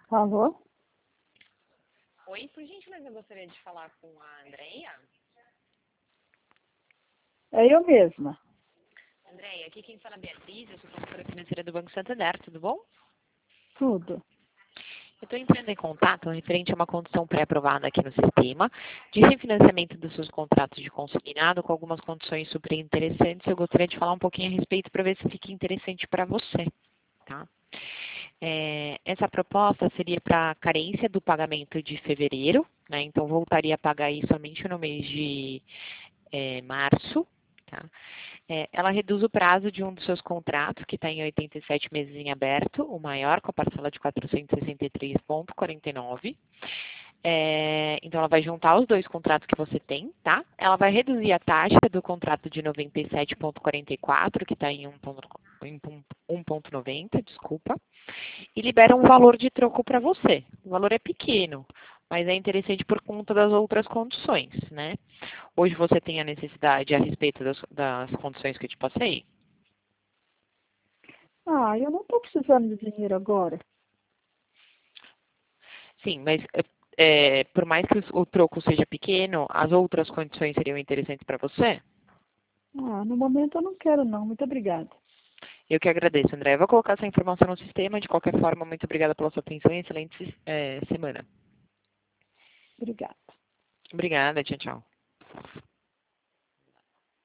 Alô? Oi, por gentileza, eu gostaria de falar com a Andreia. É eu mesma. Andreia, aqui quem fala é a Beatriz, eu sou consultora financeira do Banco Santander, tudo bom? Tudo. Eu estou entrando em contato referente a uma condição pré-aprovada aqui no sistema de refinanciamento dos seus contratos de consignado com algumas condições super interessantes. Eu gostaria de falar um pouquinho a respeito para ver se fica interessante para você, tá? Essa proposta seria para a carência do pagamento de fevereiro, né? Então voltaria a pagar aí somente no mês de março, tá? Ela reduz o prazo de um dos seus contratos, que está em 87 meses em aberto, o maior, com a parcela de 463,49. Então, ela vai juntar os dois contratos que você tem, tá? Ela vai reduzir a taxa do contrato de 97,44, que está em 1,90, desculpa, e libera um valor de troco para você. O valor é pequeno, mas é interessante por conta das outras condições, né? Hoje você tem a necessidade a respeito das condições que eu te passei? Ah, eu não estou precisando de dinheiro agora. Sim, mas por mais que o troco seja pequeno, as outras condições seriam interessantes para você? Ah, no momento eu não quero não. Muito obrigada. Eu que agradeço, André. Eu vou colocar essa informação no sistema. De qualquer forma, muito obrigada pela sua atenção e excelente semana. Obrigada. Obrigada, tchau, tchau.